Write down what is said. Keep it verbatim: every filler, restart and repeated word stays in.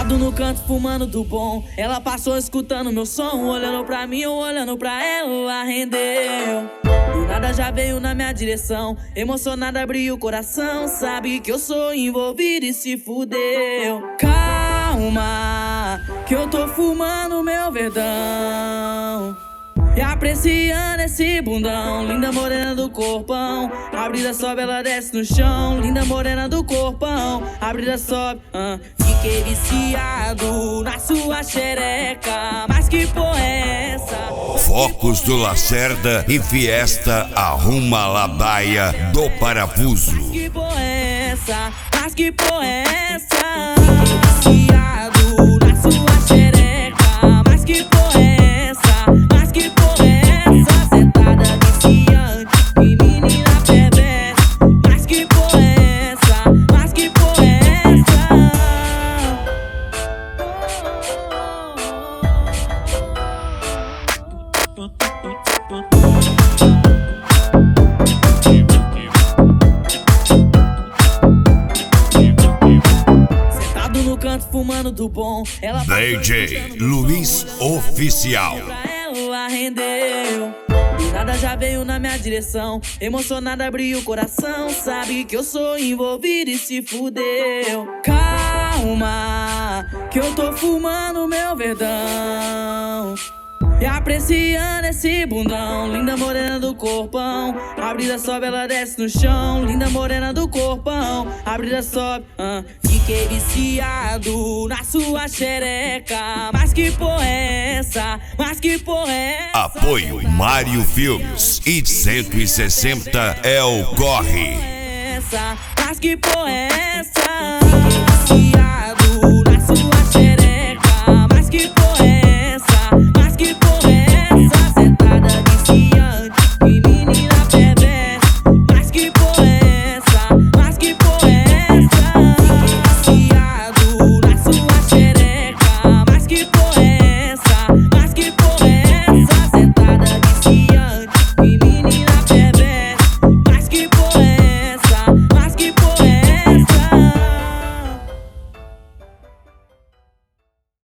Sentado no canto fumando do bom, ela passou escutando meu som, olhando pra mim, eu olhando pra ela, rendeu. Do nada já veio na minha direção, emocionada abriu o coração, sabe que eu sou envolvido e se fudeu. Calma, que eu tô fumando meu verdão e apreciando esse bundão. Linda morena do corpão, a brisa sobe, ela desce no chão. Linda morena do corpão, a brisa sobe, uh. Fiquei viciado na sua xereca, mas que porra é essa? Focos do Lacerda e Fiesta arruma Labaia do Parafuso. Mas que porra é essa? Mas que porra é essa? Fiquei viciado na sua xereca, mas que porra é essa? Mas que porra é essa? Sentada viciante e menina perversa. Mas que porra é essa? Mas que porra é essa? Sentado no canto fumando do bom, ela D J Luiz Oficial. Ela rendeu. Do nada já veio na minha direção, emocionada abriu o coração, sabe que eu sou envolvido e se fudeu. Calma, que eu tô fumando meu verdão e apreciando esse bundão. Linda morena do corpão, a brisa sobe, ela desce no chão. Linda morena do corpão, a brisa sobe, uh. Fiquei viciado na sua xereca, mas que porra é essa? Mas que porra é essa? Apoio Mário Filmes e cento e sessenta é o Corre. Mas que porra é essa? Fiquei viciado na sua xereca, mas que porra é essa? Mas que porra é essa? Sentada viciante e menina perversa.